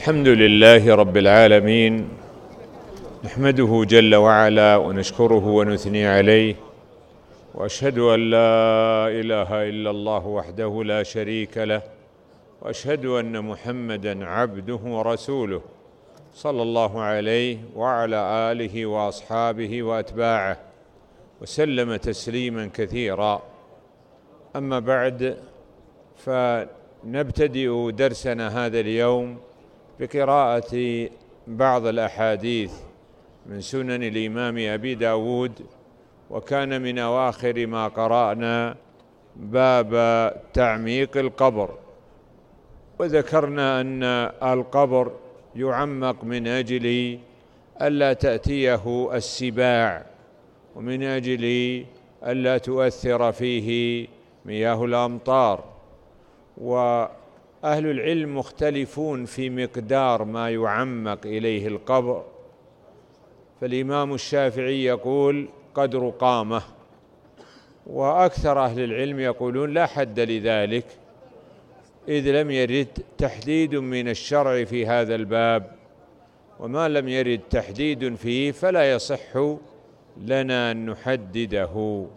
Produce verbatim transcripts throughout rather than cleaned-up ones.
الحمد لله رب العالمين، نحمده جل وعلا ونشكره ونثني عليه، وأشهد أن لا إله إلا الله وحده لا شريك له، وأشهد أن محمدًا عبده ورسوله صلى الله عليه وعلى آله وأصحابه وأتباعه وسلم تسليمًا كثيرا. أما بعد، فنبتدئ درسنا هذا اليوم بقراءة بعض الأحاديث من سنن الإمام أبي داود، وكان من أواخر ما قرأنا باب تعميق القبر، وذكرنا أن القبر يعمق من أجل ألا تأتيه السباع، ومن أجل ألا تؤثر فيه مياه الأمطار. وأهل العلم مختلفون في مقدار ما يعمق إليه القبر، فالإمام الشافعي يقول قدر قامة، وأكثر أهل العلم يقولون لا حد لذلك، إذ لم يرد تحديد من الشرع في هذا الباب، وما لم يرد تحديد فيه فلا يصح لنا أن نحدده.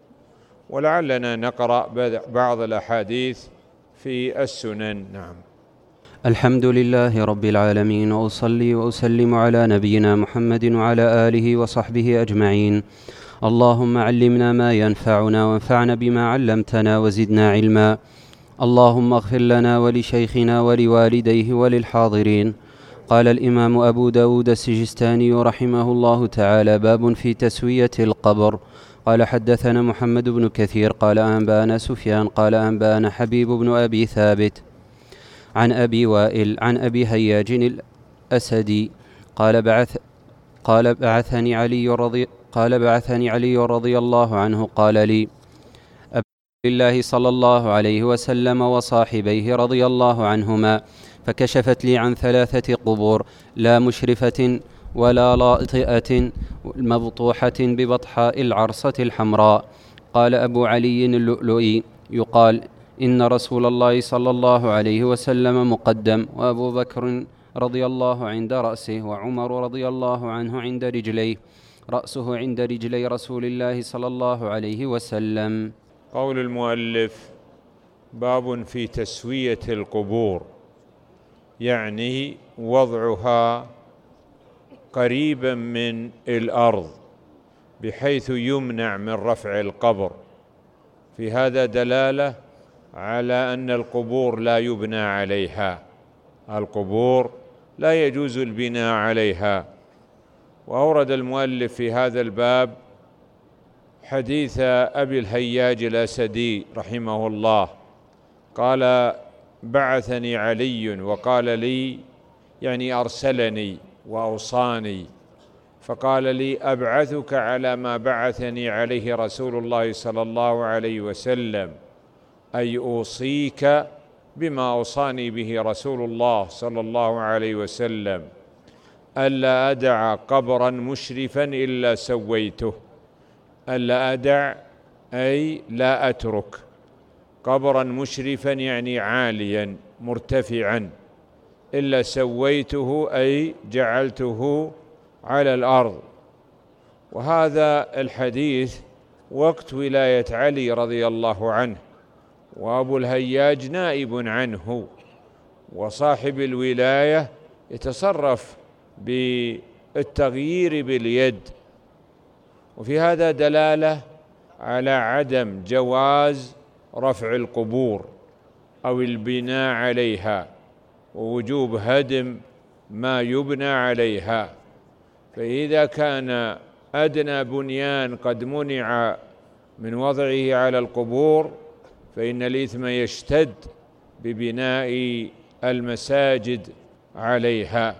ولعلنا نقرأ بعض الأحاديث في السنن. نعم. الحمد لله رب العالمين، وأصلي وأسلم على نبينا محمد وعلى آله وصحبه أجمعين. اللهم علمنا ما ينفعنا وانفعنا بما علمتنا وزدنا علما. اللهم اغفر لنا ولشيخنا ولوالديه وللحاضرين. قال الإمام أبو داود السجستاني رحمه الله تعالى: باب في تسوية القبر. قال: حدثنا محمد بن كثير قال أنبانا سفيان قال أنبانا حبيب بن أبي ثابت عن أبي وائل عن أبي هياج الأسدي قال بعث قال بعثني علي رضي قال بعثني علي رضي الله عنه قال لي: أبي الله صلى الله عليه وسلم وصاحبيه رضي الله عنهما، فكشفت لي عن ثلاثة قبور، لا مشرفة ولا لاطئة، مبطوحة ببطحاء العرصة الحمراء. قال أبو علي اللؤلؤي: يقال إن رسول الله صلى الله عليه وسلم مقدم، وأبو بكر رضي الله عند رأسه، وعمر رضي الله عنه عند رجليه، رأسه عند رجلي رسول الله صلى الله عليه وسلم. قول المؤلف: باب في تسوية القبور، يعني وضعها قريبا من الأرض بحيث يمنع من رفع القبر. في هذا دلالة على أن القبور لا يبنى عليها، القبور لا يجوز البناء عليها. وأورد المؤلف في هذا الباب حديث أبي الهياج الأسدي رحمه الله، قال: بعثني علي وقال لي، يعني أرسلني وأوصاني، فقال لي: أبعثك على ما بعثني عليه رسول الله صلى الله عليه وسلم، أي أوصيك بما أوصاني به رسول الله صلى الله عليه وسلم، ألا أدع قبرا مشرفا إلا سويته. ألا أدع أي لا أترك قبرا مشرفا، يعني عاليا مرتفعا، إلا سويته أي جعلته على الأرض. وهذا الحديث وقت ولاية علي رضي الله عنه، وأبو الهياج نائب عنه، وصاحب الولاية يتصرف بالتغيير باليد. وفي هذا دلالة على عدم جواز رفع القبور أو البناء عليها، ووجوب هدم ما يبنى عليها. فإذا كان أدنى بنيان قد منع من وضعه على القبور، فإن الإثم يشتد ببناء المساجد عليها.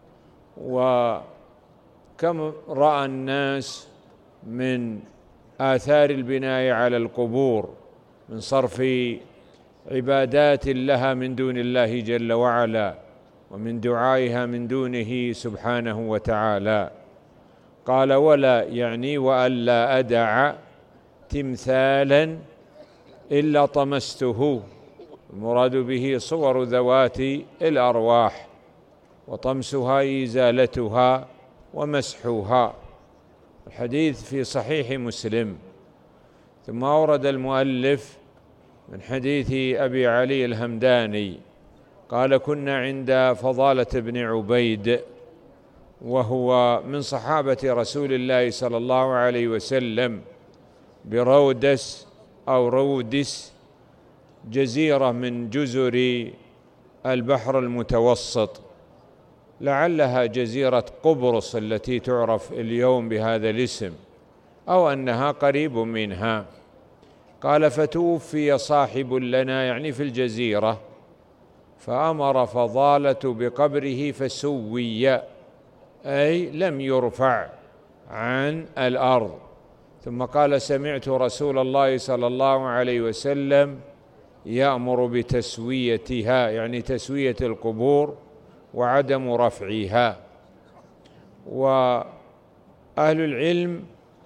وكم رأى الناس من آثار البناء على القبور من صرف عبادات لها من دون الله جل وعلا، ومن دعائها من دونه سبحانه وتعالى. قال: ولا يعني وألا أدع تمثالا إلا طمسته، المراد به صور ذوات الأرواح، وطمسها إزالتها ومسحها. الحديث في صحيح مسلم. ثم أورد المؤلف من حديث أبي علي الهمداني قال: كنا عند فضالة بن عبيد، وهو من صحابة رسول الله صلى الله عليه وسلم، برودس أو رودس، جزيرة من جزر البحر المتوسط، لعلها جزيرة قبرص التي تعرف اليوم بهذا الاسم، أو أنها قريب منها. قال: فتوفي صاحب لنا، يعني في الجزيرة، فأمر فضالة بقبره فسوي، أي لم يرفع عن الأرض. ثم قال: سمعت رسول الله صلى الله عليه وسلم يأمر بتسويتها، يعني تسوية القبور وعدم رفعها. وأهل العلم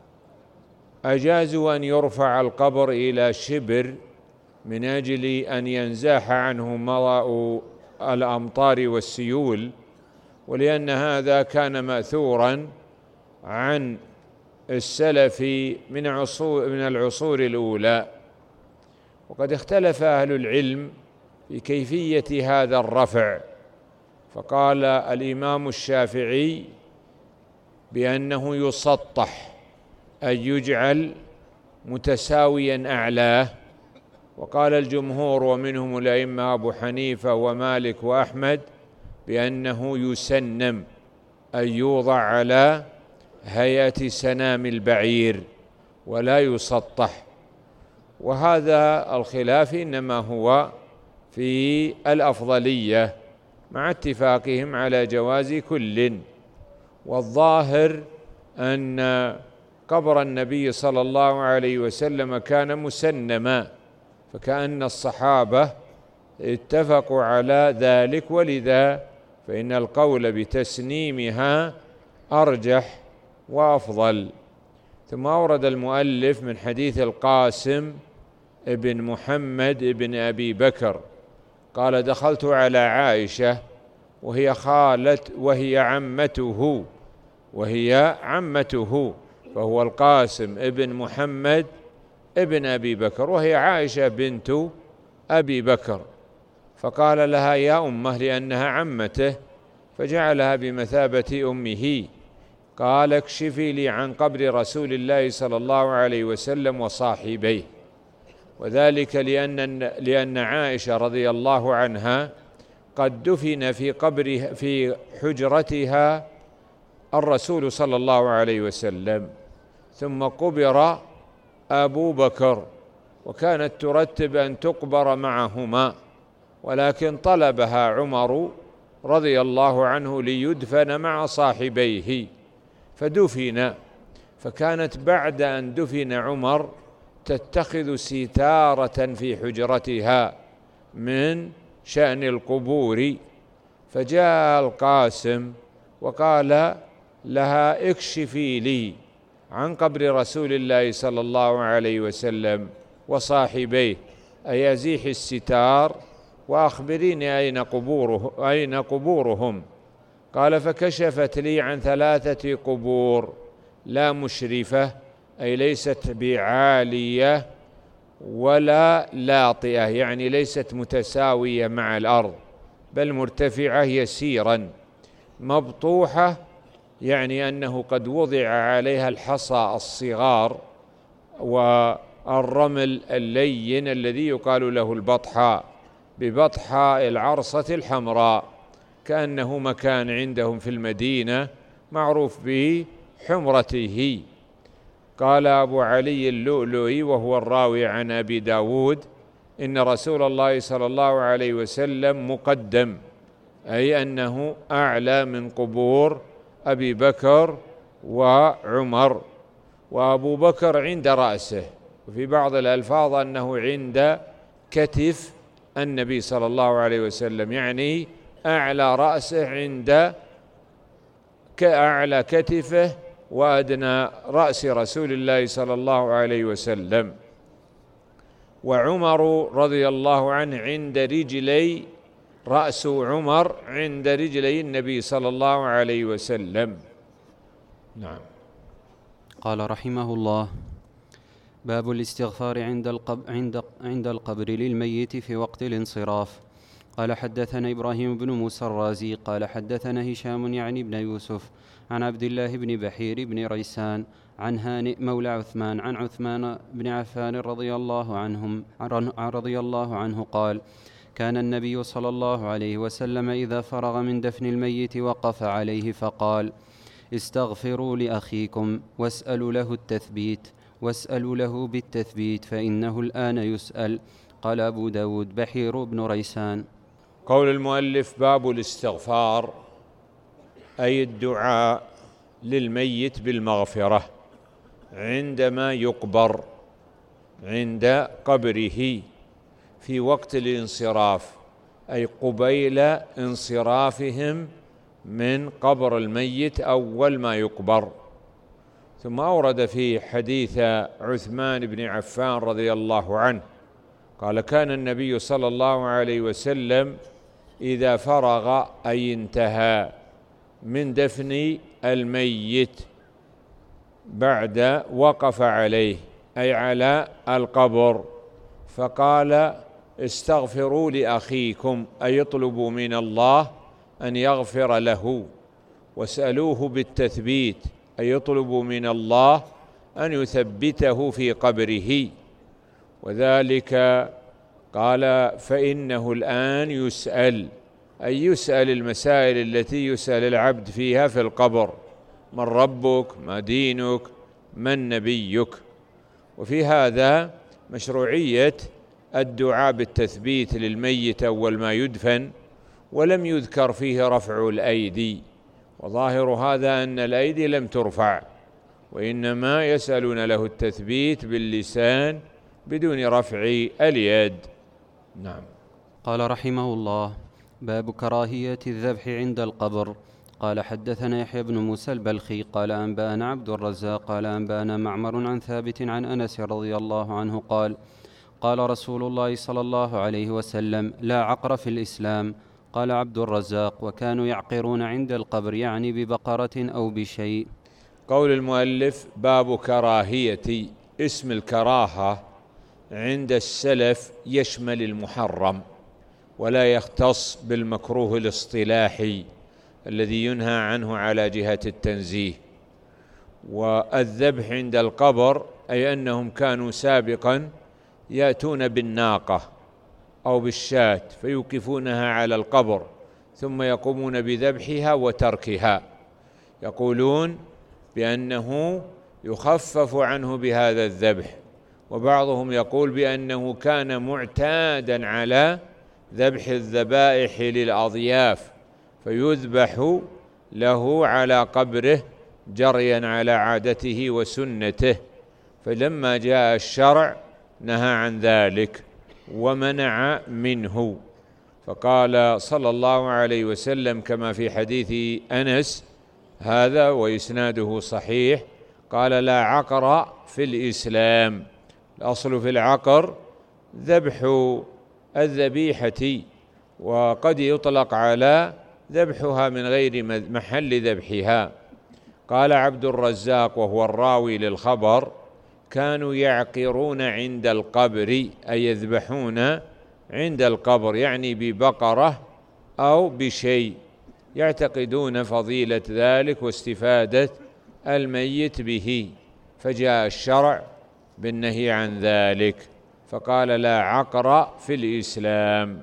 أجازوا أن يرفع القبر إلى شبر من أجل أن ينزاح عنه مضاء الأمطار والسيول، ولأن هذا كان مأثورا عن السلف من عصور من العصور الأولى. وقد اختلف أهل العلم في كيفية هذا الرفع، فقال الإمام الشافعي بأنه يسطح، أي يجعل متساويا أعلاه. وقال الجمهور ومنهم الأئمة أبو حنيفة ومالك وأحمد بأنه يسنم، أي يوضع على هيئة سنام البعير ولا يسطح. وهذا الخلاف إنما هو في الأفضلية، مع اتفاقهم على جواز كل. والظاهر أن قبر النبي صلى الله عليه وسلم كان مسنما، فكأن الصحابة اتفقوا على ذلك، ولذا فإن القول بتسنيمها أرجح وأفضل. ثم أورد المؤلف من حديث القاسم ابن محمد ابن أبي بكر قال: دخلت على عائشة وهي خالة وهي عمته وهي عمته فهو القاسم ابن محمد ابن أبي بكر، وهي عائشة بنت أبي بكر، فقال لها: يا أمه، لأنها عمته، فجعلها بمثابة أمه. قال: اكشفي لي عن قبر رسول الله صلى الله عليه وسلم وصاحبيه. وذلك لأن لأن عائشة رضي الله عنها قد دفن في قبره في حجرتها الرسول صلى الله عليه وسلم، ثم قبر أبو بكر، وكانت ترتب أن تقبر معهما، ولكن طلبها عمر رضي الله عنه ليدفن مع صاحبيه فدفن. فكانت بعد أن دفن عمر تتخذ ستارة في حجرتها من شأن القبور، فجاء القاسم وقال لها: اكشفي لي عن قبر رسول الله صلى الله عليه وسلم وصاحبيه، أي أزيح الستار وأخبريني أين قبوره أين قبورهم. قال: فكشفت لي عن ثلاثة قبور لا مشرفة، أي ليست بعالية ولا لاطئة، يعني ليست متساوية مع الأرض بل مرتفعة يسيرا، مبطوحة، يعني أنه قد وضع عليها الحصى الصغار والرمل اللين الذي يقال له البطحاء، ببطحاء العرصة الحمراء، كأنه مكان عندهم في المدينة معروف بحمرته. قال أبو علي اللؤلؤي وهو الراوي عن أبي داود: إن رسول الله صلى الله عليه وسلم مقدم، أي أنه أعلى من قبور أبي بكر وعمر، وأبو بكر عند رأسه، وفي بعض الألفاظ أنه عند كتف النبي صلى الله عليه وسلم، يعني أعلى رأسه عند كأعلى كتفه وأدنى رأس رسول الله صلى الله عليه وسلم. وعمر رضي الله عنه عند رجلي رأس عمر عند رجلي النبي صلى الله عليه وسلم. نعم. قال رحمه الله: باب الاستغفار عند القبر, عند, عند القبر للميت في وقت الانصراف. قال حدثنا إبراهيم بن موسى الرازي قال حدثنا هشام يعني بن يوسف عن عبد الله بن بحير بن ريسان عن هانئ مولى عثمان عن عثمان بن عفان رضي الله عنهم رضي الله عنه قال: كان النبي صلى الله عليه وسلم إذا فرغ من دفن الميت وقف عليه فقال: استغفروا لأخيكم واسألوا له التثبيت واسألوا له بالتثبيت فإنه الآن يسأل. قال أبو داود: بحير بن ريسان. قول المؤلف: باب الاستغفار، أي الدعاء للميت بالمغفرة عندما يقبر عند قبره في وقت الانصراف، أي قبيل انصرافهم من قبر الميت أول ما يقبر. ثم أورد في حديث عثمان بن عفان رضي الله عنه قال: كان النبي صلى الله عليه وسلم إذا فرغ أي انتهى من دفن الميت بعد وقف عليه أي على القبر فقال: استغفروا لأخيكم، أي اطلبوا من الله أن يغفر له، واسألوه بالتثبيت، أي يطلبوا من الله أن يثبته في قبره. وذلك قال: فإنه الآن يسأل، أي يسأل المسائل التي يسأل العبد فيها في القبر: من ربك؟ ما دينك؟ من نبيك؟ وفي هذا مشروعية الدعاء بالتثبيت للميت أول ما يدفن، ولم يذكر فيه رفع الأيدي، وظاهر هذا أن الأيدي لم ترفع، وإنما يسألون له التثبيت باللسان بدون رفع اليد. نعم. قال رحمه الله: باب كراهية الذبح عند القبر. قال حدثنا يحيى بن موسى البلخي قال أنبأنا عبد الرزاق قال أنبأنا معمر عن ثابت عن أنس رضي الله عنه قال: قال رسول الله صلى الله عليه وسلم: لا عقر في الإسلام. قال عبد الرزاق: وكانوا يعقرون عند القبر، يعني ببقرة أو بشيء. قول المؤلف: باب كراهية. اسم الكراهة عند السلف يشمل المحرم ولا يختص بالمكروه الاصطلاحي الذي ينهى عنه على جهة التنزيه. والذبح عند القبر أي أنهم كانوا سابقا يأتون بالناقة أو بالشاة فيوقفونها على القبر ثم يقومون بذبحها وتركها، يقولون بأنه يخفف عنه بهذا الذبح، وبعضهم يقول بأنه كان معتادا على ذبح الذبائح للأضياف فيذبح له على قبره جريا على عادته وسنته، فلما جاء الشرع نهى عن ذلك ومنع منه، فقال صلى الله عليه وسلم كما في حديث أنس هذا وإسناده صحيح، قال: لا عقر في الإسلام. الأصل في العقر ذبح الذبيحة، وقد يطلق على ذبحها من غير محل ذبحها. قال عبد الرزاق وهو الراوي للخبر: كانوا يعقرون عند القبر، أي يذبحون عند القبر، يعني ببقرة أو بشيء، يعتقدون فضيلة ذلك واستفادة الميت به، فجاء الشرع بالنهي عن ذلك، فقال: لا عقر في الإسلام.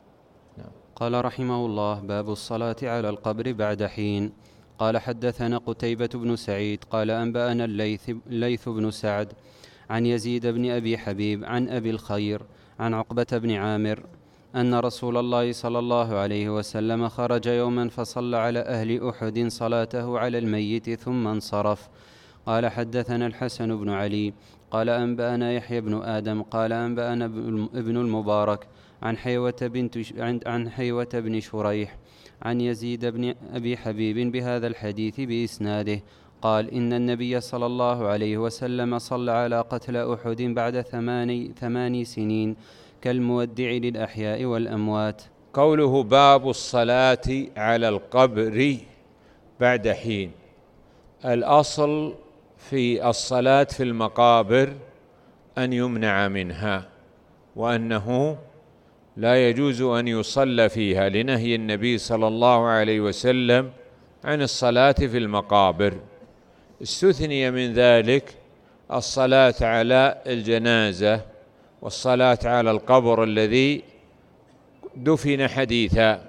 قال رحمه الله: باب الصلاة على القبر بعد حين. قال حدثنا قتيبة بن سعيد قال أنبأنا الليث, الليث بن سعد عن يزيد بن أبي حبيب عن أبي الخير عن عقبة بن عامر أن رسول الله صلى الله عليه وسلم خرج يوما فصلى على أهل أحد صلاته على الميت ثم انصرف. قال حدثنا الحسن بن علي قال أنبأنا يحيى بن آدم قال أنبأنا ابن المبارك عن حيوة, بنت عن حيوة بن شريح عن يزيد بن أبي حبيب بهذا الحديث بإسناده قال: إن النبي صلى الله عليه وسلم صلى على قتلى أحد بعد ثماني, ثماني سنين كالمودع للأحياء والأموات. قوله باب الصلاة على القبر بعد حين. الأصل في الصلاة في المقابر أن يمنع منها، وأنه لا يجوز أن يصلى فيها لنهي النبي صلى الله عليه وسلم عن الصلاة في المقابر. استثني من ذلك الصلاة على الجنازة والصلاة على القبر الذي دفن حديثا،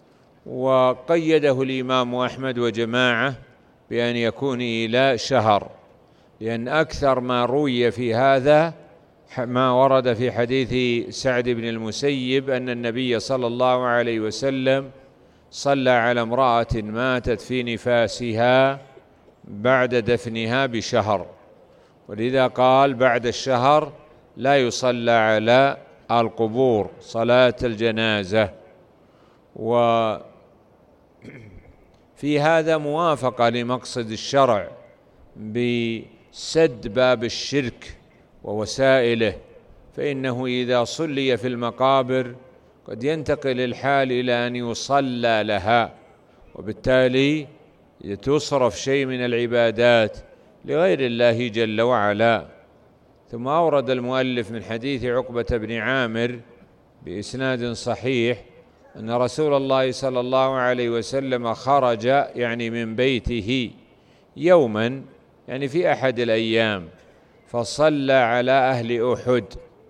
وقيده الإمام أحمد وجماعة بأن يكون إلى شهر، لأن أكثر ما روي في هذا ما ورد في حديث سعد بن المسيب أن النبي صلى الله عليه وسلم صلى على امرأة ماتت في نفاسها بعد دفنها بشهر، ولذا قال بعد الشهر لا يصلى على القبور صلاة الجنازة. وفي هذا موافقة لمقصد الشرع بسد باب الشرك ووسائله، فإنه إذا صلي في المقابر قد ينتقل الحال إلى أن يصلى لها، وبالتالي تصرف شيء من العبادات لغير الله جل وعلا. ثم أورد المؤلف من حديث عقبة بن عامر بإسناد صحيح أن رسول الله صلى الله عليه وسلم خرج يعني من بيته يوما، يعني في أحد الأيام، فصلى على أهل أحد.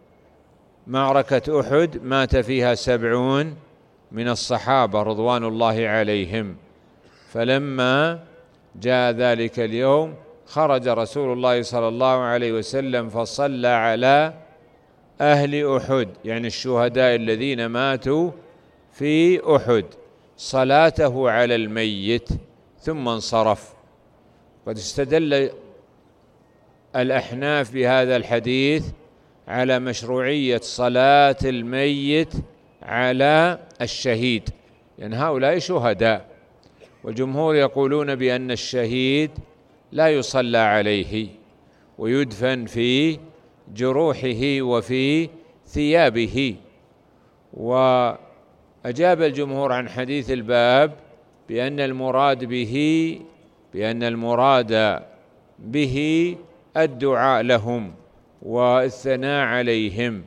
معركة أحد مات فيها سبعون من الصحابة رضوان الله عليهم، فلما جاء ذلك اليوم خرج رسول الله صلى الله عليه وسلم فصلى على أهل أحد، يعني الشهداء الذين ماتوا في أحد، صلاته على الميت ثم انصرف. قد استدل الأحناف بهذا الحديث على مشروعية صلاة الميت على الشهيد، لأن هؤلاء شهداء، والجمهور يقولون بأن الشهيد لا يصلى عليه ويدفن في جروحه وفي ثيابه. وأجاب الجمهور عن حديث الباب بأن المراد به بأن المراد به الدعاء لهم والثناء عليهم،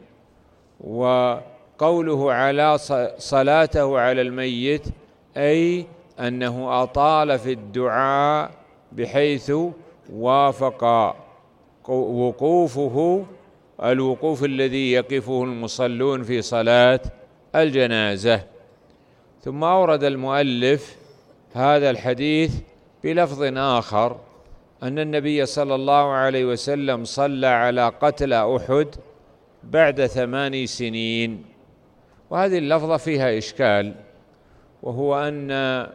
وقوله على صلاته على الميت أي أنه أطال في الدعاء بحيث وافق وقوفه الوقوف الذي يقفه المصلون في صلاة الجنازة. ثم أورد المؤلف هذا الحديث بلفظ آخر أن النبي صلى الله عليه وسلم صلى على قتلى أحد بعد ثماني سنين، وهذه اللفظة فيها إشكال، وهو أن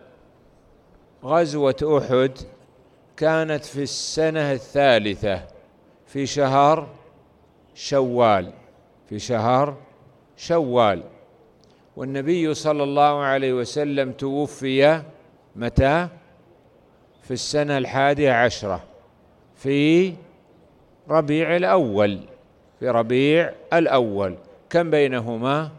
غزوة أحد كانت في السنة الثالثة في شهر شوال في شهر شوال والنبي صلى الله عليه وسلم توفي متى؟ في السنة الحادية عشرة في ربيع الأول في ربيع الأول كم بينهما؟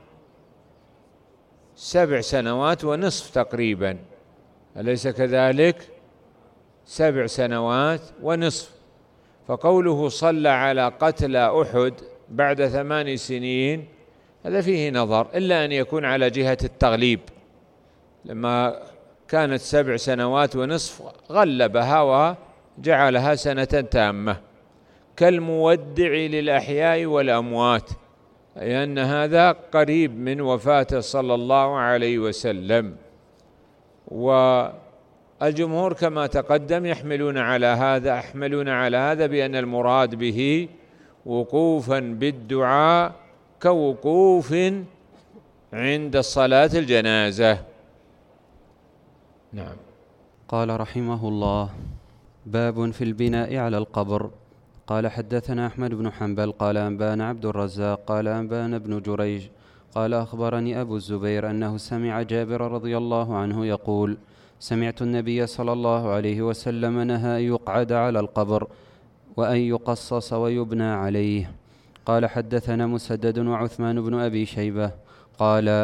سبع سنوات ونصف تقريبا، أليس كذلك؟ سبع سنوات ونصف. فقوله صلى على قتلى أحد بعد ثمان سنين هذا فيه نظر، إلا أن يكون على جهة التغليب، لما كانت سبع سنوات ونصف غلبها وجعلها سنة تامة، كالمودع للأحياء والأموات، أي أن هذا قريب من وفاته صلى الله عليه وسلم. والجمهور كما تقدم يحملون على هذا يحملون على هذا بأن المراد به وقوفا بالدعاء كوقوف عند صلاة الجنازة. نعم. قال رحمه الله: باب في البناء على القبر. قال حدثنا أحمد بن حنبل قال أنبانا عبد الرزاق قال أنبانا ابن جريج قال أخبرني أبو الزبير أنه سمع جابر رضي الله عنه يقول: سمعت النبي صلى الله عليه وسلم نهى أن يقعد على القبر وأن يقصص ويبنى عليه. قال حدثنا مسدد وعثمان بن أبي شيبة قال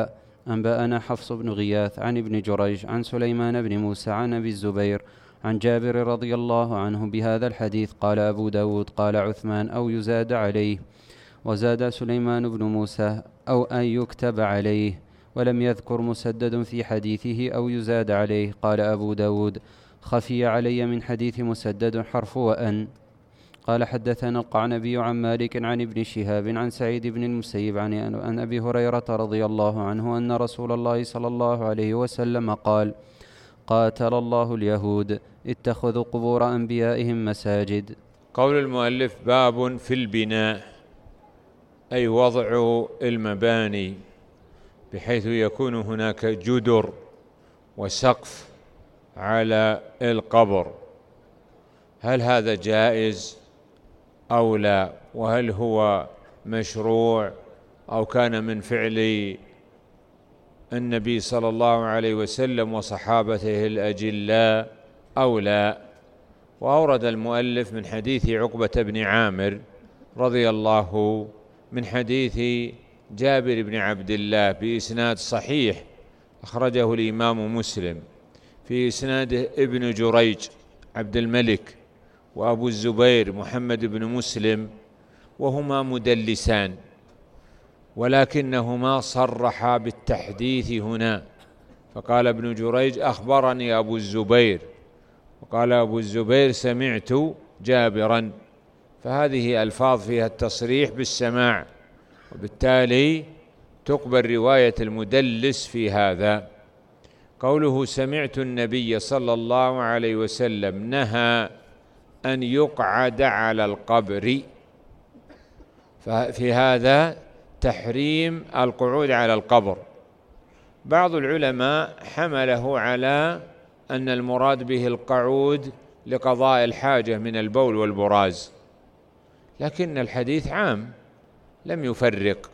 أنبأنا حفص بن غياث عن ابن جريج عن سليمان بن موسى عن أبي الزبير عن جابر رضي الله عنه بهذا الحديث. قال أبو داود قال عثمان أو يزاد عليه، وزاد سليمان بن موسى أو أن يكتب عليه، ولم يذكر مسدد في حديثه أو يزاد عليه. قال أبو داود خفي علي من حديث مسدد حرف وأن. قال حدثنا القعنبي عن مالك عن ابن شهاب عن سعيد بن المسيب عن أن أبي هريرة رضي الله عنه أن رسول الله صلى الله عليه وسلم قال قاتل الله اليهود اتخذوا قبور أنبيائهم مساجد. قول المؤلف باب في البناء، أي وضع المباني بحيث يكون هناك جدر وسقف على القبر. هل هذا جائز أو لا؟ وهل هو مشروع أو كان من فعل النبي صلى الله عليه وسلم وصحابته الأجلاء أو لا؟ وأورد المؤلف من حديث عقبة بن عامر رضي الله من حديث جابر بن عبد الله بإسناد صحيح أخرجه الإمام مسلم، في إسناده ابن جريج عبد الملك وأبو الزبير محمد بن مسلم، وهما مدلسان، ولكنهما صرحا بالتحديث هنا، فقال ابن جريج أخبرني أبو الزبير، وقال أبو الزبير سمعت جابرا، فهذه ألفاظ فيها التصريح بالسماع، وبالتالي تقبل رواية المدلس في هذا. قوله سمعت النبي صلى الله عليه وسلم نهى أن يقعد على القبر، ففي هذا تحريم القعود على القبر. بعض العلماء حمله على أن المراد به القعود لقضاء الحاجة من البول والبراز، لكن الحديث عام لم يفرق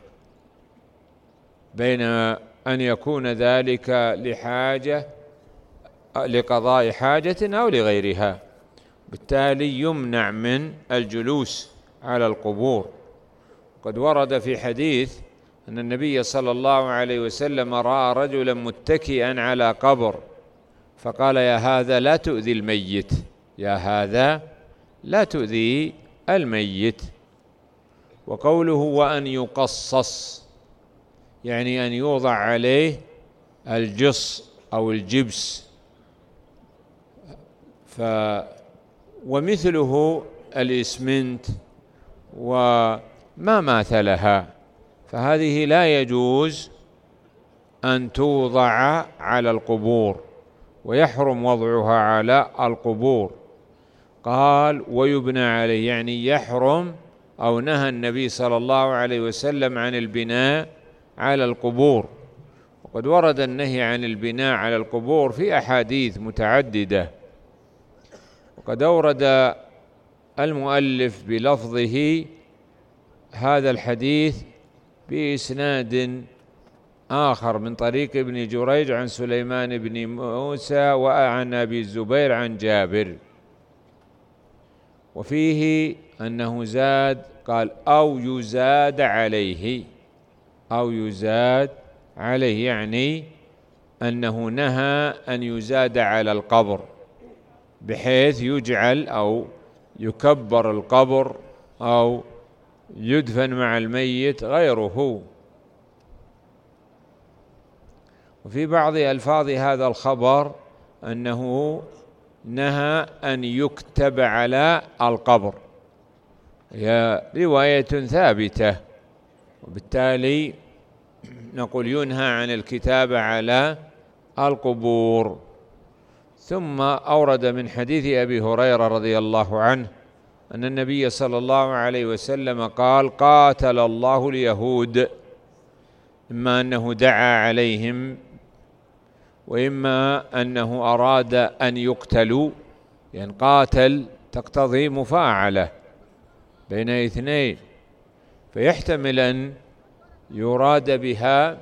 بين أن يكون ذلك لحاجة لقضاء حاجة أو لغيرها، بالتالي يمنع من الجلوس على القبور. قد ورد في حديث أن النبي صلى الله عليه وسلم رأى رجلا متكئا على قبر فقال يا هذا لا تؤذي الميت، يا هذا لا تؤذي الميت. وقوله وأن يقصص يعني أن يوضع عليه الجص أو الجبس، ف ومثله الإسمنت وما ماثلها، فهذه لا يجوز أن توضع على القبور، ويحرم وضعها على القبور. قال ويبنى عليه، يعني يحرم أو نهى النبي صلى الله عليه وسلم عن البناء على القبور. وقد ورد النهي عن البناء على القبور في أحاديث متعددة، وقد أورد المؤلف بلفظه هذا الحديث بإسناد آخر من طريق ابن جريج عن سليمان بن موسى وعن أبي الزبير عن جابر، وفيه أنه زاد، قال أو يزاد عليه، أو يزاد عليه يعني أنه نهى أن يزاد على القبر بحيث يجعل أو يكبر القبر أو يدفن مع الميت غيره. وفي بعض ألفاظ هذا الخبر أنه نهى أن يكتب على القبر، هي رواية ثابتة، وبالتالي نقول ينهى عن الكتابة على القبور. ثم أورد من حديث أبي هريرة رضي الله عنه أن النبي صلى الله عليه وسلم قال قاتل الله اليهود، إما أنه دعا عليهم وإما أنه أراد أن يقتلوا، يعني قاتل تقتضي مفاعلة بين اثنين، فيحتمل أن يراد بها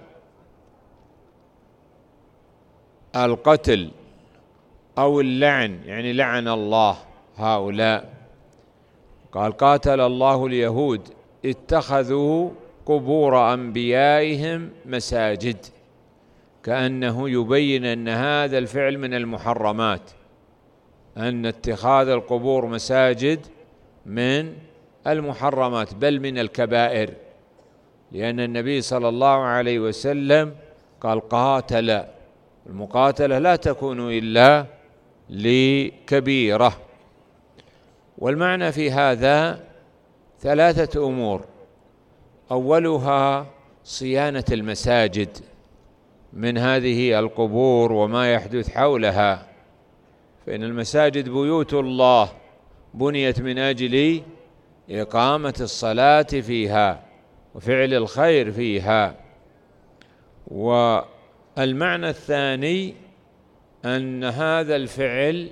القتل أو اللعن، يعني لعن الله هؤلاء. قال قاتل الله اليهود اتخذوا قبور أنبيائهم مساجد، كأنه يبين أن هذا الفعل من المحرمات، أن اتخاذ القبور مساجد من المحرمات بل من الكبائر، لأن النبي صلى الله عليه وسلم قال قاتل، المقاتلة لا تكون إلا لكبيرة. والمعنى في هذا ثلاثة أمور: أولها صيانة المساجد من هذه القبور وما يحدث حولها، فإن المساجد بيوت الله بنيت من أجل إقامة الصلاة فيها وفعل الخير فيها. والمعنى الثاني أن هذا الفعل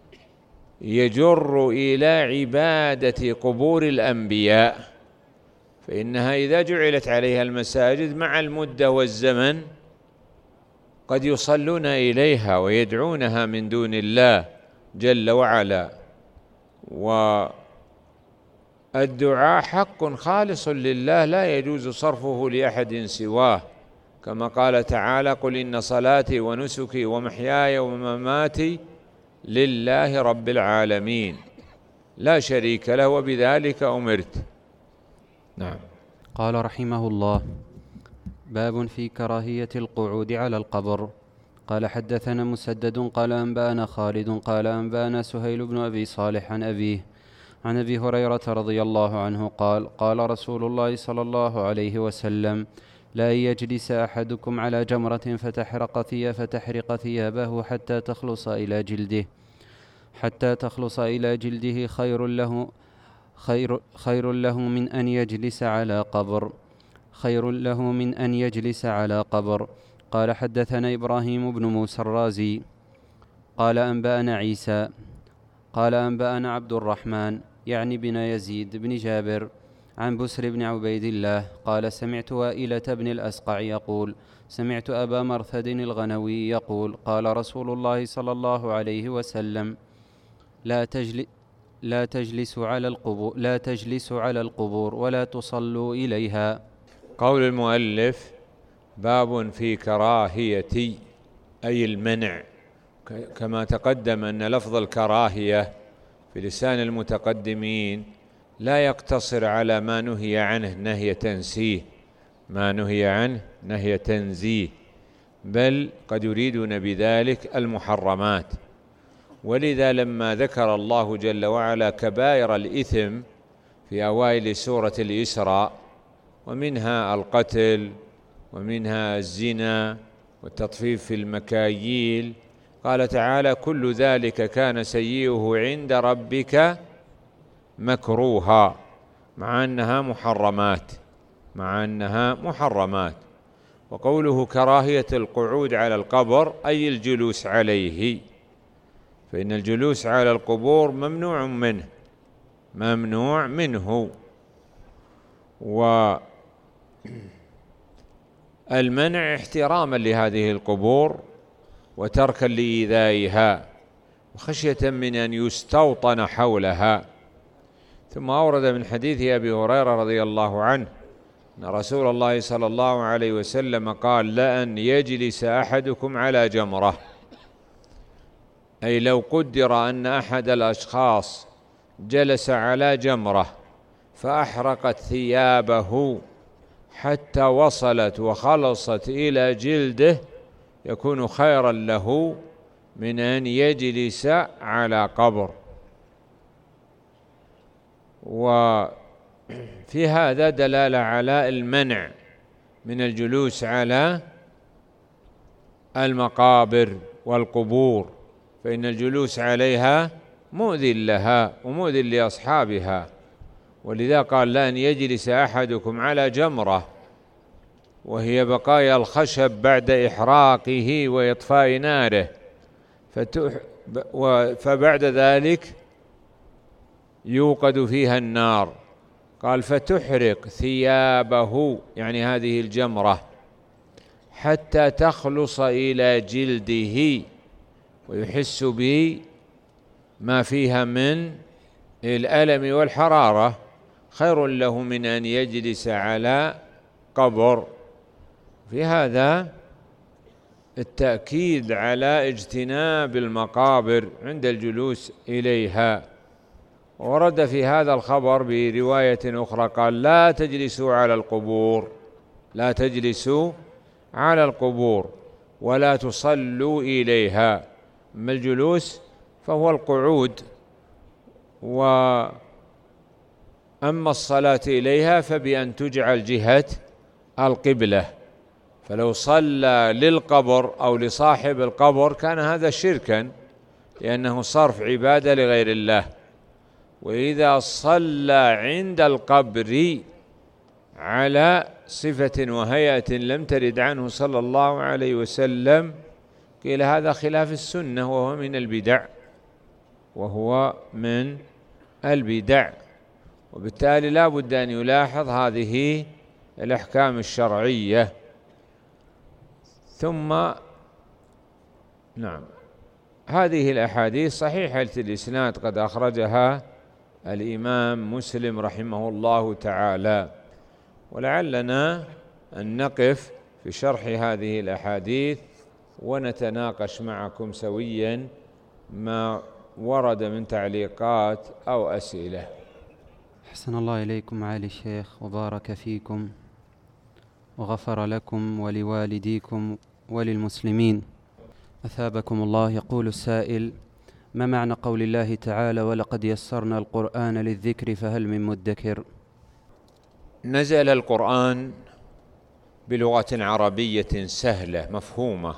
يجر إلى عبادة قبور الأنبياء، فإنها إذا جعلت عليها المساجد مع المدة والزمن قد يصلون إليها ويدعونها من دون الله جل وعلا. والدعاء حق خالص لله لا يجوز صرفه لأحد سواه، كما قال تعالى: قل إن صلاتي ونسكي ومحياي ومماتي لله رب العالمين لا شريك له وبذلك أمرت. نعم. قال رحمه الله: باب في كراهية القعود على القبر. قال حدثنا مسدد قال أنبأنا خالد قال أنبأنا سهيل بن أبي صالح عن أبيه عن أبي هريرة رضي الله عنه قال: قال رسول الله صلى الله عليه وسلم: لا يجلس أحدكم على جمرة فتحرق ثياب فتحرق ثيابه حتى تخلص إلى جلده حتى تخلص إلى جلده خير له خير خير له من أن يجلس على قبر خير له من أن يجلس على قبر. قال حدثنا إبراهيم بن موسى الرازي قال أنبأنا عيسى قال أنبأنا عبد الرحمن يعني بن يزيد بن جابر عن بسر بن عبيد الله قال: سمعت وائلة بن الأسقع يقول: سمعت أبا مرثد الغنوي يقول: قال رسول الله صلى الله عليه وسلم: لا تجل لا تجلسوا على القبور لا تجلسوا على القبور ولا تصلوا إليها. قول المؤلف: باب في كراهية، أي المنع، كما تقدم أن لفظ الكراهية في لسان المتقدمين لا يقتصر على ما نهي عنه نهي تنزيه ما نهي عنه نهي تنزيه بل قد يريدون بذلك المحرمات. ولذا لما ذكر الله جل وعلا كبائر الإثم في أوائل سورة الإسراء، ومنها القتل ومنها الزنا والتطفيف في المكاييل، قال تعالى: كل ذلك كان سيئه عند ربك مكروها، مع أنها محرمات مع أنها محرمات. وقوله كراهية القعود على القبر أي الجلوس عليه، فإن الجلوس على القبور ممنوع منه ممنوع منه والمنع احتراما لهذه القبور وتركا لإيذائها وخشية من أن يستوطن حولها. ثم أورد من حديث أبي هريرة رضي الله عنه أن رسول الله صلى الله عليه وسلم قال: لأن يجلس أحدكم على جمرة، أي لو قدر أن أحد الأشخاص جلس على جمرة فأحرقت ثيابه حتى وصلت وخلصت إلى جلده يكون خيرا له من أن يجلس على قبر. وفي هذا دلالة على المنع من الجلوس على المقابر والقبور، فإن الجلوس عليها مؤذن لها ومؤذن لأصحابها. ولذا قال: لأن يجلس أحدكم على جمرة، وهي بقايا الخشب بعد إحراقه وإطفاء ناره، فبعد ذلك يوقد فيها النار. قال: فتحرق ثيابه، يعني هذه الجمرة، حتى تخلص إلى جلده ويحس بما فيها من الألم والحرارة، خير له من أن يجلس على قبر. في هذا التأكيد على اجتناب المقابر عند الجلوس إليها. ورد في هذا الخبر برواية أخرى قال: لا تجلسوا على القبور، لا تجلسوا على القبور ولا تصلوا إليها. أما الجلوس فهو القعود، وأما الصلاة إليها فبأن تجعل جهة القبلة. فلو صلى للقبر أو لصاحب القبر كان هذا شركا، لأنه صرف عبادة لغير الله. وإذا صلى عند القبر على صفة وهيئة لم ترد عنه صلى الله عليه وسلم قيل هذا خلاف السنة، وهو من البدع وهو من البدع. وبالتالي لا بد أن يلاحظ هذه الأحكام الشرعية. ثم نعم، هذه الأحاديث صحيحة الإسناد، قد أخرجها الإمام مسلم رحمه الله تعالى. ولعلنا أن نقف في شرح هذه الأحاديث ونتناقش معكم سويا ما ورد من تعليقات أو أسئلة. أحسن الله إليكم معالي الشيخ وبارك فيكم وغفر لكم ولوالديكم وللمسلمين. أثابكم الله. يقول السائل: ما معنى قول الله تعالى: ولقد يسرنا القرآن للذكر فهل من مدكر؟ نزل القرآن بلغة عربية سهلة مفهومة،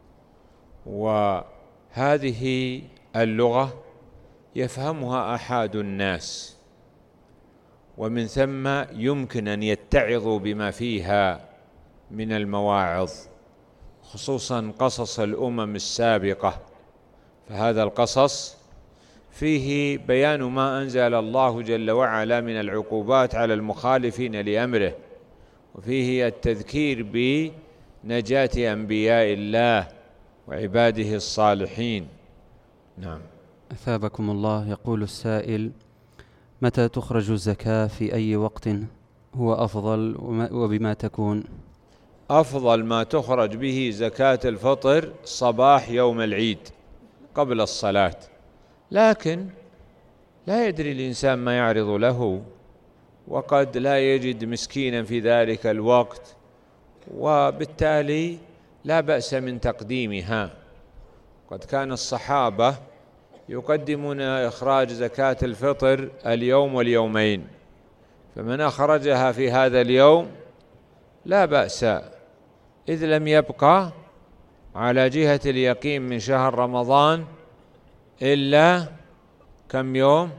وهذه اللغة يفهمها أحد الناس، ومن ثم يمكن أن يتعظوا بما فيها من المواعظ، خصوصا قصص الأمم السابقة. فهذا القصص فيه بيان ما أنزل الله جل وعلا من العقوبات على المخالفين لأمره، وفيه التذكير بنجاة أنبياء الله وعباده الصالحين. نعم. أثابكم الله. يقول السائل: متى تخرج الزكاة في أي وقت هو أفضل وبما تكون؟ أفضل ما تخرج به زكاة الفطر صباح يوم العيد قبل الصلاة، لكن لا يدري الإنسان ما يعرض له، وقد لا يجد مسكينا في ذلك الوقت، وبالتالي لا بأس من تقديمها. قد كان الصحابة يقدمون إخراج زكاة الفطر اليوم واليومين، فمن أخرجها في هذا اليوم لا بأس، إذ لم يبقى على جهة اليقين من شهر رمضان إلا كم يوم؟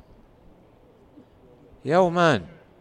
يومان،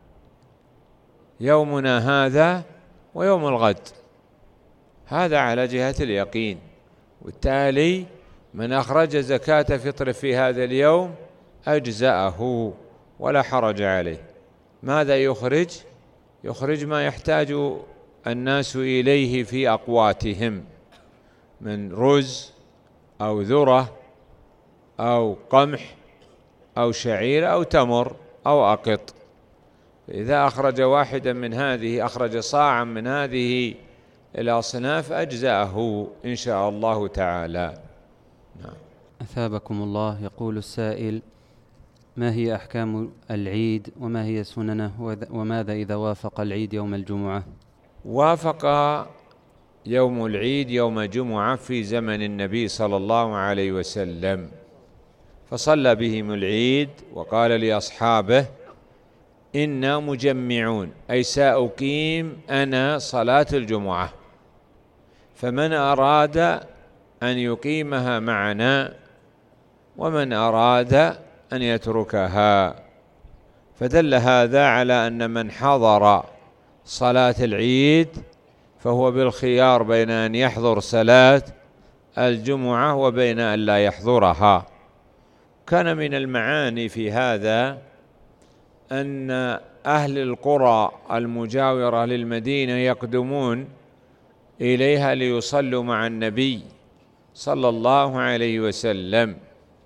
يومنا هذا ويوم الغد، هذا على جهة اليقين. والتالي من أخرج زكاة فطر في هذا اليوم أجزأه ولا حرج عليه. ماذا يخرج؟ يخرج ما يحتاج الناس إليه في أقواتهم من رز أو ذرة أو قمح أو شعير أو تمر أو أقط. إذا أخرج واحدا من هذه، أخرج صاعا من هذه الأصناف، أجزأه إن شاء الله تعالى. نعم. أثابكم الله. يقول السائل: ما هي أحكام العيد وما هي سننه وماذا إذا وافق العيد يوم الجمعة؟ وافق يوم العيد يوم جمعة في زمن النبي صلى الله عليه وسلم، فصلى بهم العيد وقال لأصحابه: إنا مجمعون، أي سأقيم أنا صلاة الجمعة، فمن أراد أن يقيمها معنا ومن أراد أن يتركها. فدل هذا على أن من حضر صلاة العيد فهو بالخيار بين أن يحضر صلاة الجمعة وبين أن لا يحضرها. كان من المعاني في هذا أن أهل القرى المجاورة للمدينة يقدمون إليها ليصلوا مع النبي صلى الله عليه وسلم،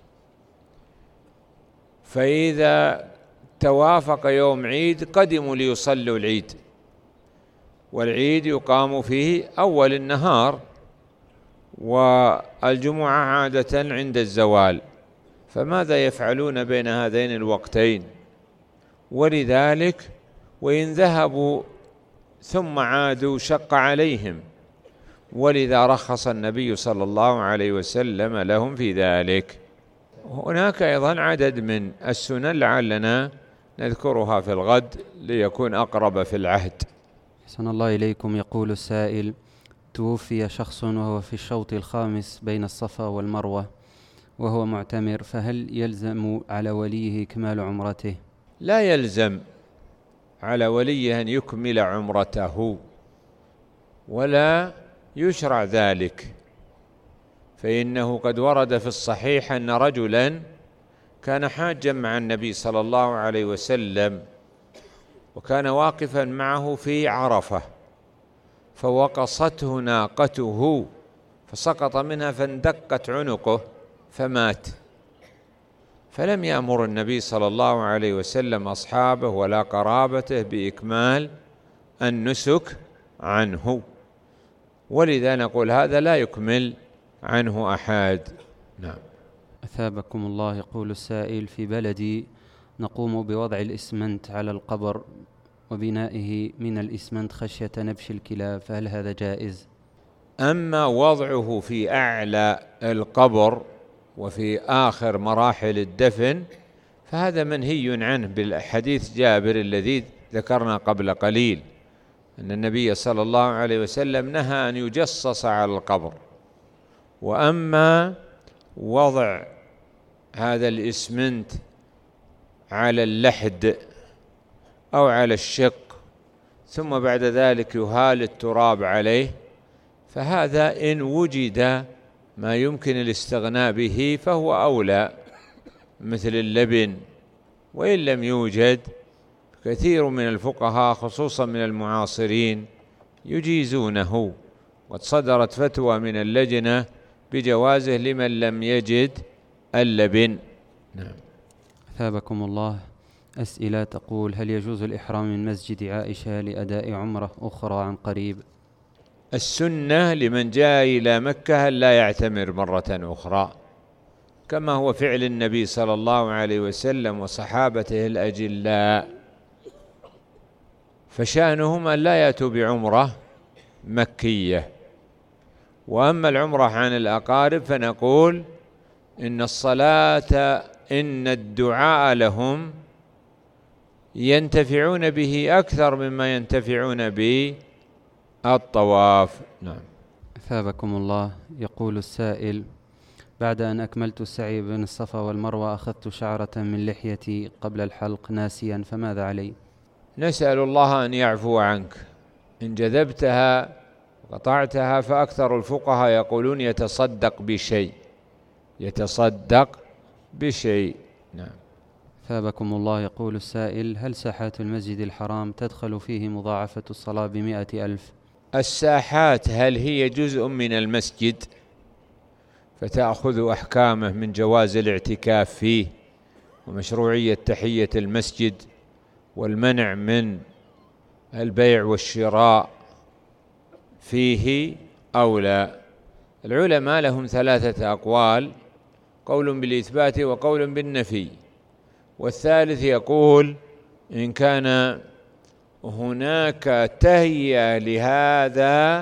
فإذا توافق يوم عيد قدموا ليصلوا العيد، والعيد يقام فيه أول النهار والجمعة عادة عند الزوال، فماذا يفعلون بين هذين الوقتين؟ ولذلك وإن ذهبوا ثم عادوا شق عليهم، ولذا رخص النبي صلى الله عليه وسلم لهم في ذلك. هناك أيضا عدد من السنن لعلنا نذكرها في الغد ليكون أقرب في العهد. أحسن الله إليكم. يقول السائل: توفي شخص وهو في الشوط الخامس بين الصفا والمروة وهو معتمر، فهل يلزم على وليه إكمال عمرته؟ لا يلزم على وليه أن يكمل عمرته، ولا يشرع ذلك، فإنه قد ورد في الصحيح أن رجلا كان حاجا مع النبي صلى الله عليه وسلم، وكان واقفا معه في عرفة، فوقصته ناقته فسقط منها فاندقت عنقه فمات، فلم يأمر النبي صلى الله عليه وسلم أصحابه ولا قرابته بإكمال النسك عنه، ولذا نقول هذا لا يكمل عنه أحد. نعم. أثابكم الله. يقول السائل: في بلدي نقوم بوضع الإسمنت على القبر وبنائه من الإسمنت خشية نبش الكلاب، فهل هذا جائز؟ أما وضعه في أعلى القبر وفي آخر مراحل الدفن فهذا منهي عنه بالحديث جابر الذي ذكرنا قبل قليل، أن النبي صلى الله عليه وسلم نهى أن يجصص على القبر. وأما وضع هذا الإسمنت على اللحد أو على الشق ثم بعد ذلك يهال التراب عليه، فهذا إن وجد ما يمكن الاستغناء به فهو أولى، مثل اللبن. وإن لم يوجد كثير من الفقهاء خصوصا من المعاصرين يجيزونه، قد صدرت فتوى من اللجنة بجوازه لمن لم يجد اللبن. نعم. أثابكم الله. أسئلة تقول: هل يجوز الإحرام من مسجد عائشة لأداء عمرة أخرى عن قريب؟ السنة لمن جاء إلى مكة لا يعتمر مرة أخرى، كما هو فعل النبي صلى الله عليه وسلم وصحابته الأجلاء، فشأنهم أن لا يأتوا بعمرة مكية. وأما العمرة عن الأقارب فنقول إن الصلاة إن الدعاء لهم ينتفعون به أكثر مما ينتفعون بالطواف. نعم. أثابكم الله. يقول السائل: بعد أن أكملت السعي بين الصفا والمروة أخذت شعرة من لحيتي قبل الحلق ناسيا، فماذا علي؟ نسأل الله أن يعفو عنك. إن جذبتها وقطعتها فأكثر الفقهاء يقولون يتصدق بشيء، يتصدق بشيء. نعم. ثابكم الله. يقول السائل: هل ساحات المسجد الحرام تدخل فيه مضاعفة الصلاة بمئة ألف؟ الساحات هل هي جزء من المسجد فتأخذ أحكامه من جواز الاعتكاف فيه ومشروعية تحية المسجد والمنع من البيع والشراء فيه أو لا؟ العلماء لهم ثلاثة أقوال: قول بالإثبات وقول بالنفي، والثالث يقول إن كان هناك تهيئة لهذا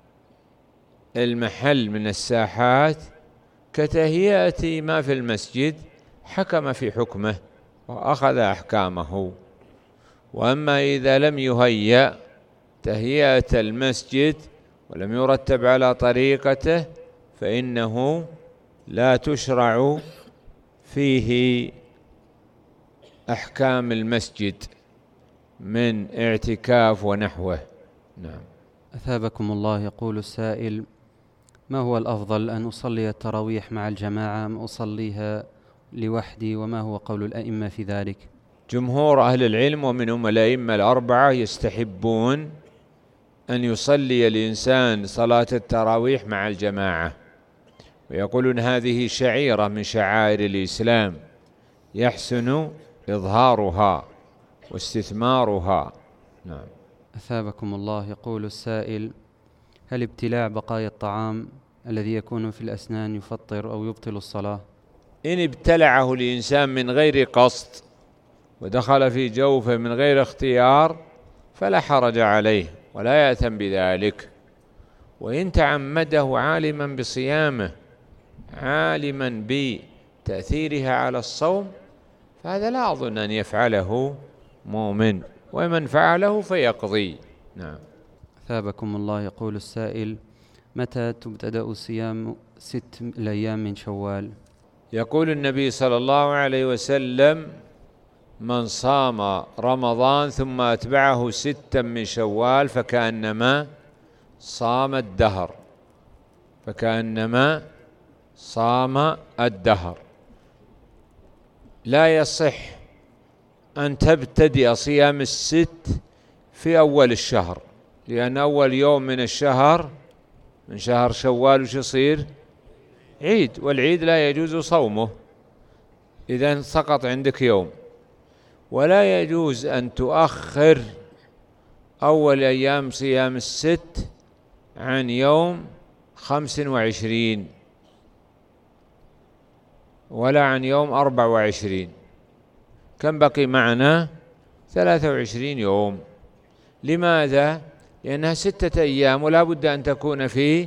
المحل من الساحات كتهيئة ما في المسجد حكم في حكمه وأخذ أحكامه. وأما إذا لم يهيأ تهيئة المسجد ولم يرتب على طريقته فإنه لا تشرع فيه أحكام المسجد من اعتكاف ونحوه. نعم. أثابكم الله. يقول السائل: ما هو الأفضل، أن أصلي التراويح مع الجماعة أم أصليها لوحدي، وما هو قول الأئمة في ذلك؟ جمهور أهل العلم ومنهم الأئمة الأربعة يستحبون أن يصلي الإنسان صلاة التراويح مع الجماعة، ويقولون هذه شعيرة من شعائر الإسلام يحسن إظهارها واستثمارها. نعم. أثابكم الله. يقول السائل: هل ابتلاع بقايا الطعام الذي يكون في الأسنان يفطر أو يبطل الصلاة؟ إن ابتلعه الإنسان من غير قصد ودخل في جوفه من غير اختيار فلا حرج عليه ولا يأثم بذلك. وإن تعمده عالما بصيامه عالما بتأثيرها على الصوم فهذا لا أظن أن يفعله مؤمن، ومن فعله فيقضي. نعم. ثابكم الله. يقول السائل: متى تبتدأ صيام ست الأيام من شوال؟ يقول النبي صلى الله عليه وسلم: من صام رمضان ثم أتبعه ستا من شوال فكأنما صام الدهر، فكأنما صام الدهر. لا يصح أن تبتدئ صيام الست في أول الشهر، لأن أول يوم من الشهر من شهر شوال وش يصير؟ عيد، والعيد لا يجوز صومه، إذن سقط عندك يوم. ولا يجوز أن تؤخر أول أيام صيام الست عن يوم خمس وعشرين ولا عن يوم أربع وعشرين. كم بقي معنا؟ ثلاثة وعشرين يوم. لماذا؟ لأنها ستة أيام ولا بد أن تكون في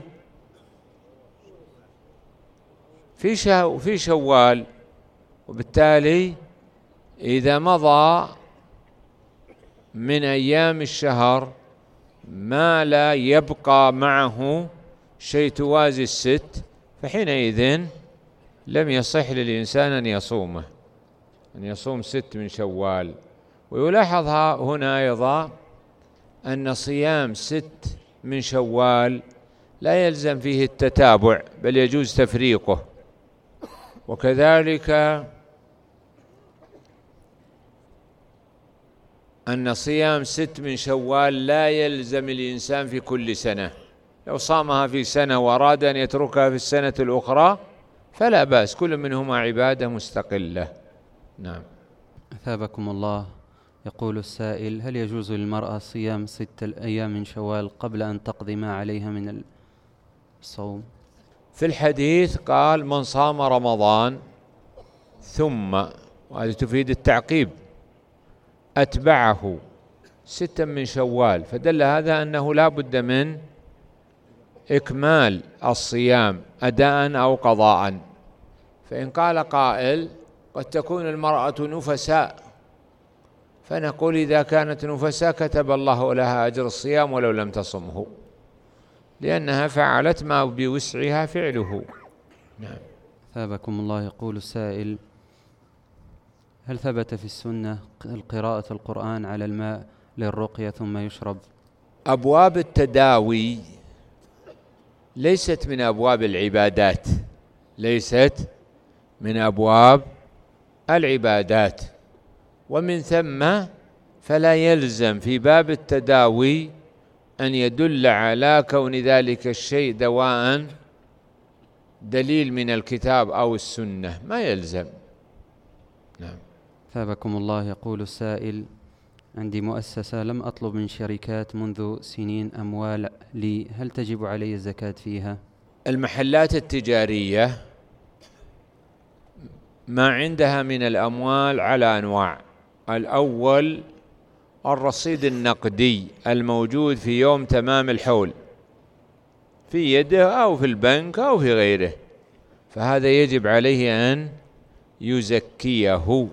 في شو في شوال، وبالتالي إذا مضى من أيام الشهر ما لا يبقى معه شيء توازي الست فحينئذ لم يصح للإنسان أن يصومه، أن يصوم ست من شوال. ويلاحظ هنا أيضا أن صيام ست من شوال لا يلزم فيه التتابع بل يجوز تفريقه، وكذلك أن صيام ست من شوال لا يلزم الإنسان في كل سنة. لو صامها في سنة وأراد أن يتركها في السنة الأخرى فلا بأس، كل منهما عبادة مستقلة. نعم. أثابكم الله. يقول السائل: هل يجوز للمرأة صيام ستة أيام من شوال قبل أن تقضي ما عليها من الصوم؟ في الحديث قال: من صام رمضان ثم، وهذه تفيد التعقيب، أتبعه ستا من شوال، فدل هذا أنه لا بد من إكمال الصيام أداء أو قضاء. فإن قال قائل: قد تكون المرأة نفساء، فنقول: إذا كانت نفساء كتب الله لها أجر الصيام ولو لم تصمه، لأنها فعلت ما بوسعها فعله. نعم. ثابكم الله. يقول السائل: هل ثبت في السنة القراءة القرآن على الماء للرقية ثم يشرب؟ أبواب التداوي ليست من أبواب العبادات، ليست من أبواب العبادات، ومن ثم فلا يلزم في باب التداوي أن يدل على كون ذلك الشيء دواء دليل من الكتاب أو السنة، ما يلزم. نعم. ثابكم الله. يقول السائل: عندي مؤسسة لم أطلب من شركات منذ سنين أموال لي، هل تجب علي الزكاة فيها؟ المحلات التجارية ما عندها من الأموال على أنواع. الأول الرصيد النقدي الموجود في يوم تمام الحول في يده أو في البنك أو في غيره، فهذا يجب عليه أن يزكيه.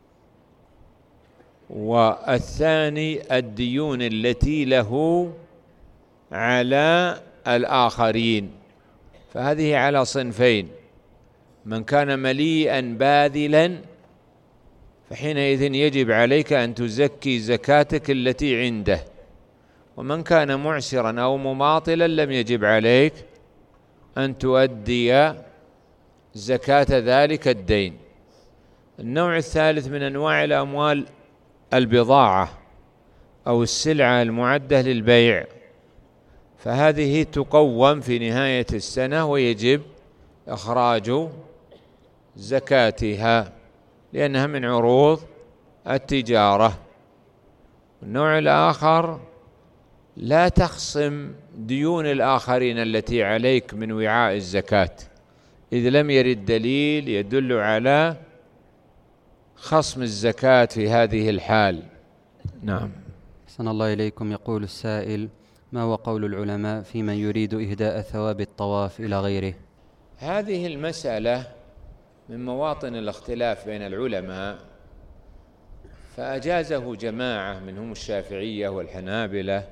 والثاني الديون التي له على الآخرين، فهذه على صنفين: من كان مليئا باذلا فحينئذ يجب عليك أن تزكي زكاتك التي عنده، ومن كان معسرا أو مماطلا لم يجب عليك أن تؤدي زكاة ذلك الدين. النوع الثالث من أنواع الأموال البضاعة أو السلعة المعدة للبيع، فهذه تقوم في نهاية السنة ويجب إخراج زكاتها لأنها من عروض التجارة. النوع الآخر لا تخصم ديون الآخرين التي عليك من وعاء الزكاة، إذ لم يرد دليل يدل على خصم الزكاة في هذه الحال. نعم. أحسن الله إليكم. يقول السائل: ما هو قول العلماء في من يريد إهداء ثواب الطواف إلى غيره؟ هذه المسألة من مواطن الاختلاف بين العلماء، فأجازه جماعة منهم الشافعية والحنابلة،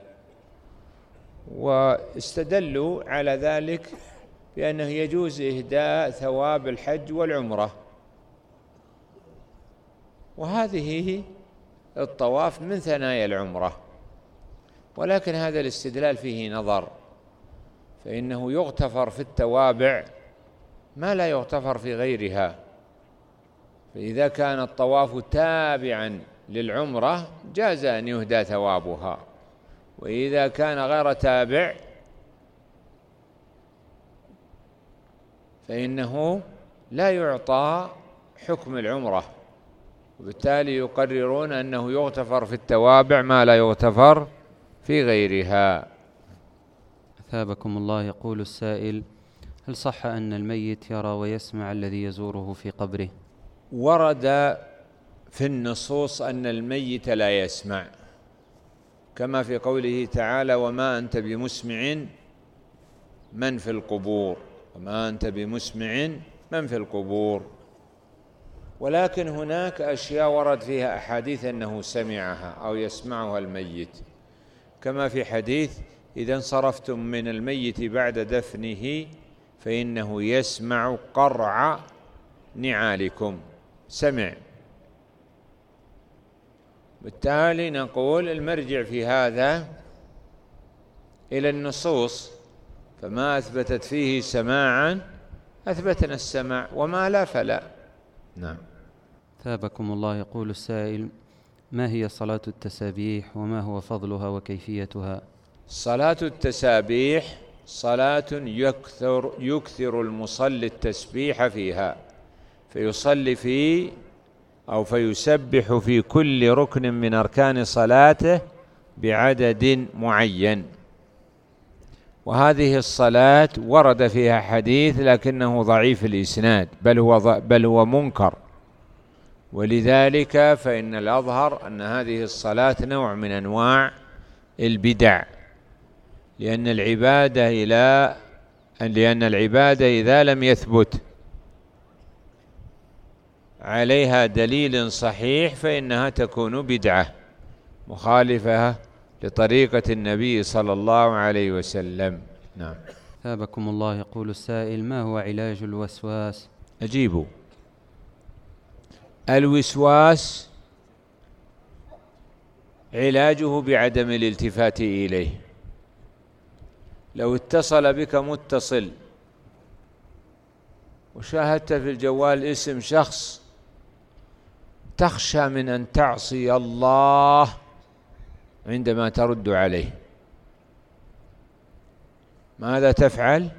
واستدلوا على ذلك بأنه يجوز إهداء ثواب الحج والعمرة، وهذه الطواف من ثنايا العمرة، ولكن هذا الاستدلال فيه نظر، فإنه يغتفر في التوابع ما لا يغتفر في غيرها، فإذا كان الطواف تابعا للعمرة جاز أن يهدى ثوابها، وإذا كان غير تابع فإنه لا يعطى حكم العمرة، وبالتالي يقررون أنه يغتفر في التوابع ما لا يغتفر في غيرها. أثابكم الله. يقول السائل: هل صح أن الميت يرى ويسمع الذي يزوره في قبره؟ ورد في النصوص أن الميت لا يسمع، كما في قوله تعالى: وما أنت بمسمع من في القبور، وما أنت بمسمع من في القبور. ولكن هناك أشياء ورد فيها أحاديث أنه سمعها أو يسمعها الميت، كما في حديث: إذا انصرفتم من الميت بعد دفنه فإنه يسمع قرع نعالكم. سمع. بالتالي نقول المرجع في هذا إلى النصوص، فما أثبتت فيه سماعا أثبتنا السماع، وما لا فلا. نعم. ثابكم الله. يقول السائل: ما هي صلاة التسابيح وما هو فضلها وكيفيتها؟ صلاة التسابيح صلاة يكثر, يكثر المصلي التسبيح فيها، فيصلي في أو فيسبح في كل ركن من أركان صلاته بعدد معين، وهذه الصلاة ورد فيها حديث لكنه ضعيف الإسناد، بل هو بل هو منكر، ولذلك فإن الأظهر أن هذه الصلاة نوع من أنواع البدع، لأن العبادة إلى لأن العبادة إذا لم يثبت عليها دليل صحيح فإنها تكون بدعة مخالفة لطريقة النبي صلى الله عليه وسلم. نعم. ثابكم الله. يقول السائل: ما هو علاج الوسواس؟ أجيبوا. الوسواس علاجه بعدم الالتفات إليه. لو اتصل بك متصل وشاهدت في الجوال اسم شخص تخشى من أن تعصي الله عندما ترد عليه، ماذا تفعل؟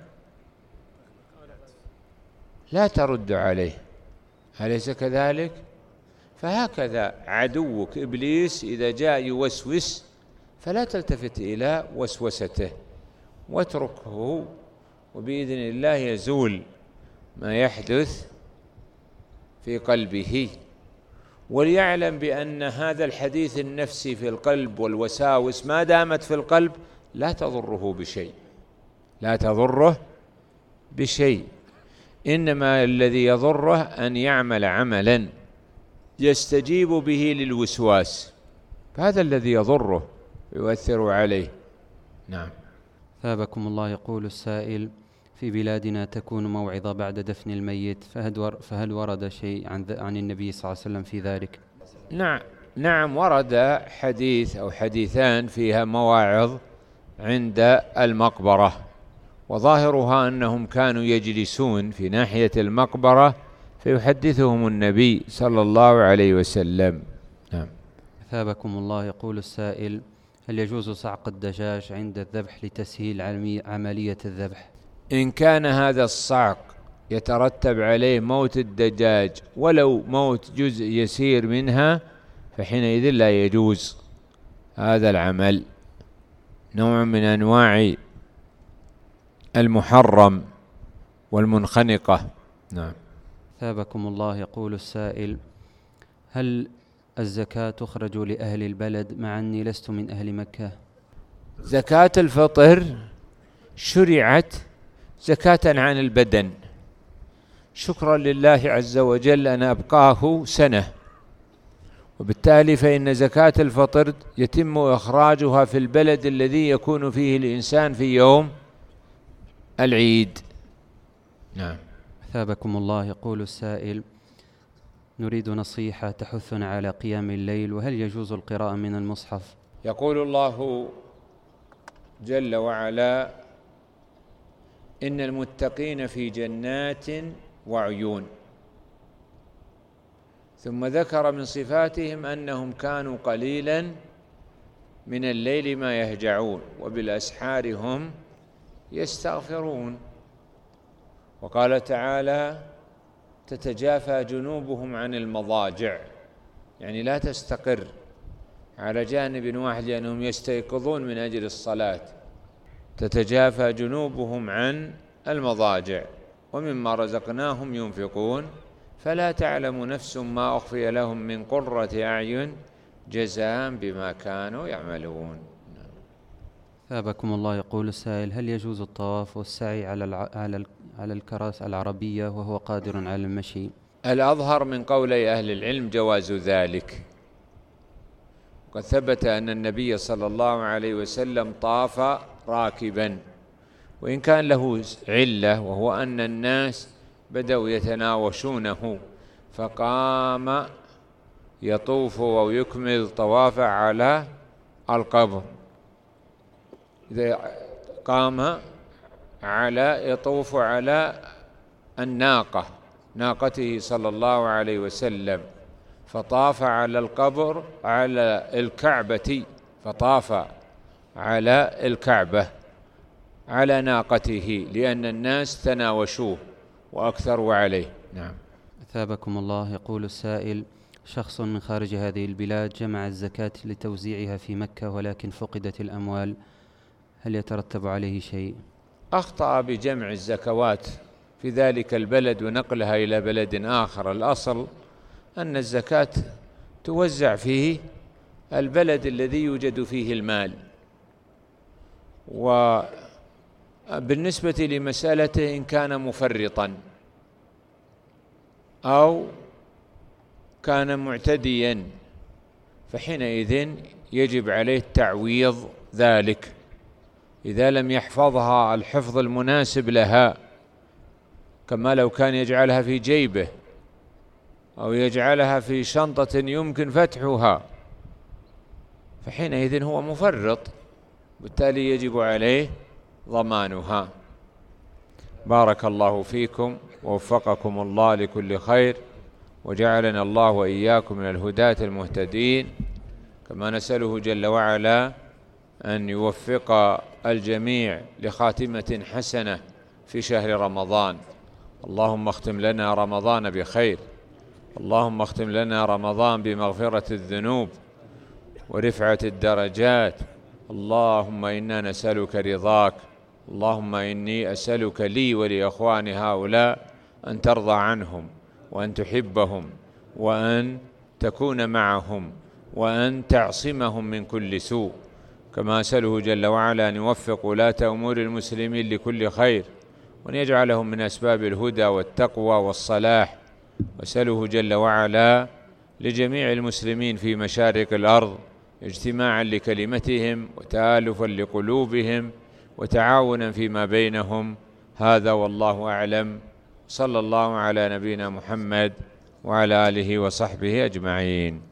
لا ترد عليه، أليس كذلك؟ فهكذا عدوك إبليس إذا جاء يوسوس فلا تلتفت إلى وسوسته واتركه، وبإذن الله يزول ما يحدث في قلبه. وليعلم بأن هذا الحديث النفسي في القلب والوساوس ما دامت في القلب لا تضره بشيء، لا تضره بشيء، إنما الذي يضره أن يعمل عملا يستجيب به للوسواس، فهذا الذي يضره يؤثر عليه. نعم. ثابكم الله. يقول السائل: في بلادنا تكون موعظة بعد دفن الميت، فهل ورد شيء عن, عن النبي صلى الله عليه وسلم في ذلك؟ نعم نعم ورد حديث أو حديثان فيها مواعظ عند المقبرة، وظاهرها أنهم كانوا يجلسون في ناحية المقبرة فيحدثهم النبي صلى الله عليه وسلم. نعم. ثابكم الله. يقول السائل: هل يجوز صعق الدجاج عند الذبح لتسهيل عملية الذبح؟ إن كان هذا الصعق يترتب عليه موت الدجاج ولو موت جزء يسير منها فحينئذ لا يجوز هذا العمل. نوع من أنواع المحرم والمنخنقة. نعم. ثابكم الله. يقول السائل: هل الزكاة تخرج لأهل البلد مع أني لست من أهل مكة؟ زكاة الفطر شرعت زكاة عن البدن، شكرا لله عز وجل أن أبقاه سنة، وبالتالي فإن زكاة الفطر يتم إخراجها في البلد الذي يكون فيه الإنسان في يوم العيد. نعم. ثابكم الله. يقول السائل: نريد نصيحة تحثنا على قيام الليل، وهل يجوز القراءة من المصحف؟ يقول الله جل وعلا: إن المتقين في جنات وعيون، ثم ذكر من صفاتهم أنهم كانوا قليلا من الليل ما يهجعون وبالأسحار هم يستغفرون. وقال تعالى: تتجافى جنوبهم عن المضاجع، يعني لا تستقر على جانب واحد لأنهم يستيقظون من أجل الصلاة. تتجافى جنوبهم عن المضاجع ومما رزقناهم ينفقون فلا تعلم نفس ما أخفي لهم من قرة أعين جزاء بما كانوا يعملون. ثابكم الله. يقول السائل: هل يجوز الطواف والسعي على الع... على ال... على الكراسي العربية وهو قادر على المشي؟ الأظهر من قولي أهل العلم جواز ذلك، وقد ثبت أن النبي صلى الله عليه وسلم طاف راكبا، وإن كان له علة وهو أن الناس بدأوا يتناوشونه فقام يطوف أو يكمل طوافه على القبر. إذا قام على يطوف على الناقة ناقته صلى الله عليه وسلم، فطاف على القبر على الكعبة، فطاف على الكعبة على ناقته لأن الناس تناوشوه وأكثروا عليه. نعم. ثابكم الله. يقول السائل: شخص من خارج هذه البلاد جمع الزكاة لتوزيعها في مكة ولكن فقدت الأموال، هل يترتب عليه شيء؟ أخطأ بجمع الزكوات في ذلك البلد ونقلها إلى بلد آخر. الأصل أن الزكاة توزع فيه البلد الذي يوجد فيه المال. وبالنسبة لمسألته إن كان مفرطا أو كان معتديا فحينئذ يجب عليه تعويض ذلك إذا لم يحفظها الحفظ المناسب لها، كما لو كان يجعلها في جيبه أو يجعلها في شنطة يمكن فتحها، فحينئذ هو مفرط، بالتالي يجب عليه ضمانها. بارك الله فيكم ووفقكم الله لكل خير، وجعلنا الله وإياكم من الهداة المهتدين، كما نسأله جل وعلا أن يوفق الجميع لخاتمة حسنة في شهر رمضان. اللهم اختم لنا رمضان بخير، اللهم اختم لنا رمضان بمغفرة الذنوب ورفعة الدرجات. اللهم إنا نسألك رضاك، اللهم إني أسألك لي ولإخواني هؤلاء أن ترضى عنهم وأن تحبهم وأن تكون معهم وأن تعصمهم من كل سوء، كما أسأله جل وعلا أن يوفق ولاة أمور المسلمين لكل خير وأن يجعلهم من أسباب الهدى والتقوى والصلاح. وأسأله جل وعلا لجميع المسلمين في مشارق الأرض اجتماعا لكلمتهم وتآلفا لقلوبهم وتعاونا فيما بينهم. هذا والله أعلم. صلى الله على نبينا محمد وعلى آله وصحبه أجمعين.